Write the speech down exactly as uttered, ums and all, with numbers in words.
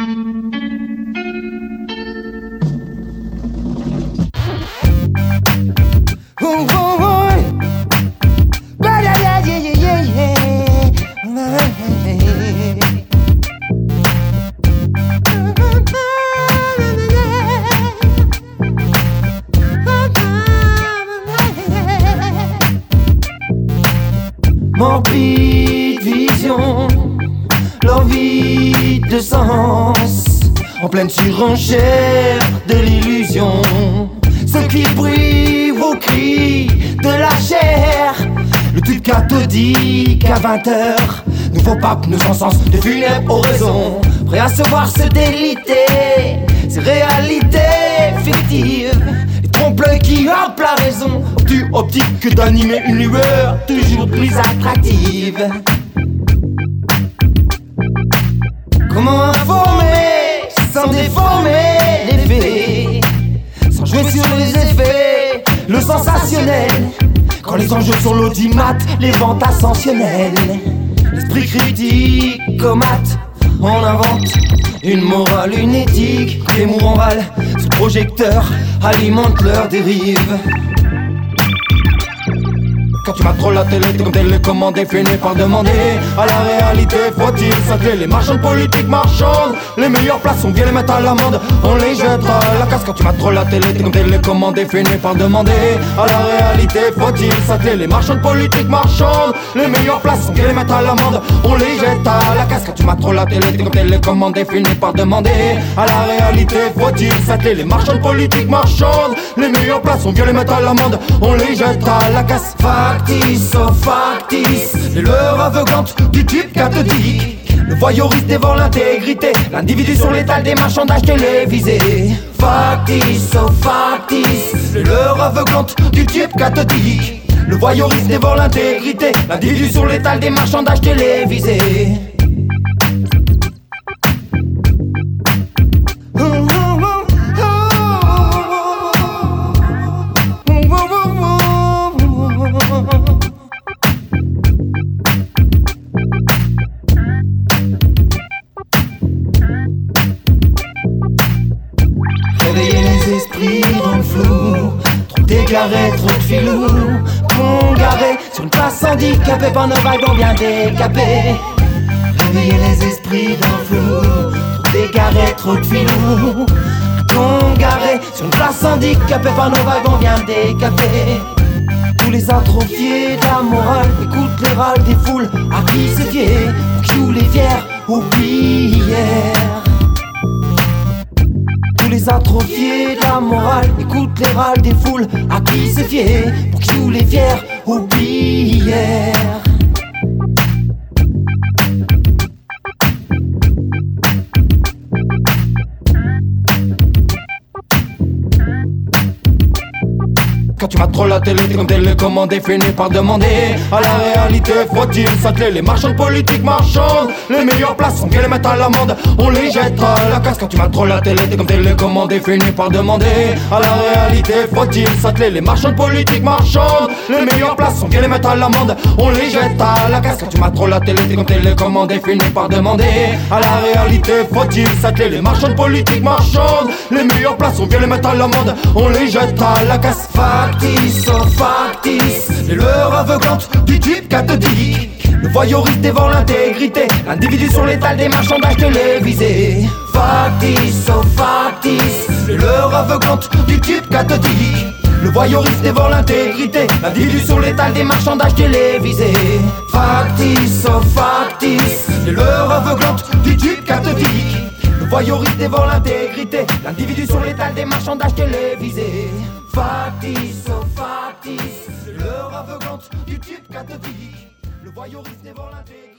Oh, oh, oh. Bah, yeah, yeah, yeah, yeah, yeah. Morbide vision, l'envie de sens, en pleine surenchère de l'illusion. Ce qui brille vos cris de la chair, le tube cathodique à vingt heures. Nouveau pape nous encense de funèbres oraisons, prêt à se voir se déliter ces réalités fictives. Les trompe-l'œil qui hapent la raison, obtus optique que d'animer une lueur toujours plus attractive. Comment informer sans déformer les faits, sans jouer sur les effets, le sensationnel, quand les enjeux sont l'audimat, les ventes ascensionnelles. L'esprit critique comate, on invente une morale, une éthique. Les mourants râlent, ce projecteur alimente leur dérive. Quand tu m'as trop la télé, t'es comme télécommandé, fini par demander à la réalité, faut-il s'atteler? Les marchands de politique marchandent, les meilleures places, on vient les mettre à l'amende, on les jette à la casse. Quand tu m'as trop la télé, t'es comme télécommandé, fini par demander à la réalité, faut-il s'atteler? Les marchands de politique marchandent, les meilleures places, on vient les mettre à l'amende, on les jette à la casse. Quand tu m'as trop la télé, t'es comme télécommandé, fini par demander à la réalité, faut-il s'atteler? Les marchands de politique marchandent, les meilleures places, on vient les mettre à l'amende, on les jette à la casse. Factice, oh factice, les lueurs aveuglantes du tube cathodique. Le voyeurisme dévore l'intégrité, l'individu sur l'étal des marchandages télévisés. Factice, oh factice, les lueurs aveuglantes du tube cathodique. Le voyeurisme dévore l'intégrité, l'individu sur l'étal des marchandages télévisés. Réveiller les esprits dans le flou, trop déclaré, trop de filous, congaré sur une place handicapée par nos wagons bien décapés. Réveiller les esprits dans le flou, trop déclaré, trop de filous, congaré sur une place handicapée par nos wagons bien décapés. Tous les atrophiés de la morale écoutent les râles des foules à qui se fier, pour qui jouent les fiers oubliés hier. Tous les atrophiés de la morale écoutent les râles des foules à qui se fier, pour qui jouent les fiers oubliés hier. Quand tu m'as trop la télé, t'es comme télécommandé, fini par demander à la réalité, faut-il s'atteler? Les marchands de politique marchandent, les meilleures places, on vient les mettre à l'amende, on les jette à la casse. Quand tu m'as trop la télé, t'es comme télécommandé, fini par demander à la réalité, faut-il s'atteler? Les marchands de politique marchandent, les meilleures places, on vient les mettre à l'amende, on les jette à la casse. Quand tu m'as trop la télé, t'es comme télécommandé, fini par demander à la réalité, faut-il s'atteler? Les marchands de politique marchandent, les meilleures places, on vient les mettre à l'amende, on les jette à la casse. Factice, oh factice, les lueurs aveuglantes du tube cathodique. Le voyeurisme dévore l'intégrité, l'individu sur l'étal des marchandages télévisés. Factice, oh factice, les lueurs aveuglantes du tube cathodique. Le voyeurisme dévore l'intégrité, l'individu sur l'étal des marchandages télévisés. Factice, oh factice, les lueurs aveuglantes du tube cathodique. Le voyeurisme dévore l'intégrité, l'individu sur l'étal des marchandages télévisés. Factice, oh factice, l'heure aveuglante du tube cathodique. Le voyeurisme dévore l'intégrité.